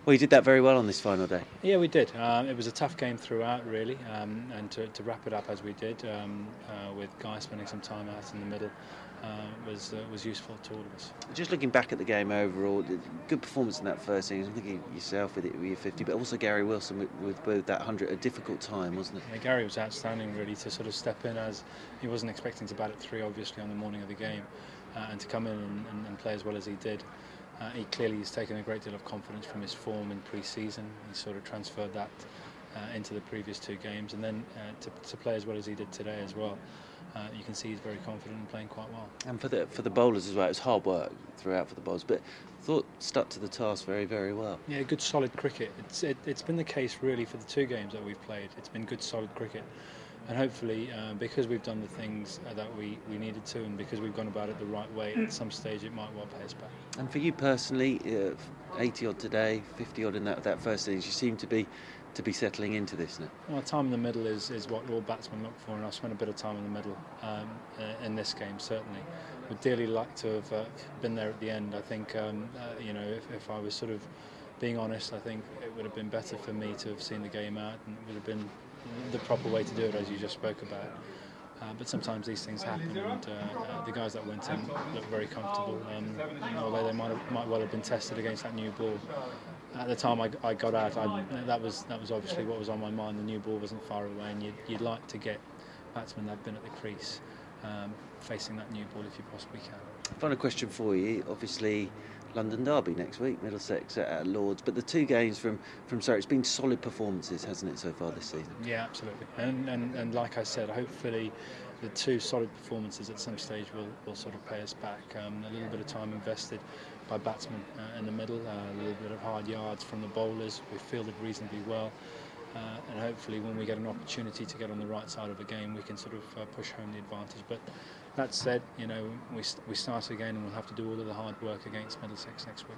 Well, you did that very well on this final day. Yeah, we did. It was a tough game throughout, really, and to wrap it up as we did, with Guy spending some time out in the middle, was useful to all of us. Just looking back at the game overall, good performance in that first innings. I'm thinking yourself with your 50, but also Gary Wilson with that 100, a difficult time, wasn't it? Yeah, Gary was outstanding, really, to sort of step in, as he wasn't expecting to bat at 3, obviously, on the morning of the game, and to come in and play as well as he did. He clearly has taken a great deal of confidence from his form in pre-season. He sort of transferred that into the previous 2 games, and then to play as well as he did today as well. You can see he's very confident and playing quite well. And for the bowlers as well, it was hard work throughout for the bowlers, but I thought stuck to the task very, very well. Yeah, good solid cricket. It's been the case really for the 2 games that we've played. It's been good solid cricket. And hopefully, because we've done the things that we needed to, and because we've gone about it the right way, at some stage it might well pay us back. And for you personally, 80 odd today, 50 odd in that first innings, you seem to be settling into this now. Well, time in the middle is what all batsmen look for, and I've spent a bit of time in the middle in this game, certainly. Would dearly like to have been there at the end. I think, if I was sort of being honest, I think it would have been better for me to have seen the game out, and it would have been the proper way to do it, as you just spoke about. But sometimes these things happen, and the guys that went in looked very comfortable, although they might well have been tested against that new ball. At the time I got out, that was obviously what was on my mind. The new ball wasn't far away, and you'd like to get batsmen that have been at the crease facing that new ball if you possibly can. Final question for you. Obviously, London Derby next week, Middlesex at Lords, but the 2 games from Surrey, it's been solid performances, hasn't it, so far this season? Yeah, absolutely. And like I said, hopefully the 2 solid performances at some stage will sort of pay us back. A little bit of time invested by batsmen in the middle, a little bit of hard yards from the bowlers. We fielded reasonably well. And hopefully when we get an opportunity to get on the right side of a game, we can sort of push home the advantage. But that said, we start again, and we'll have to do all of the hard work against Middlesex next week.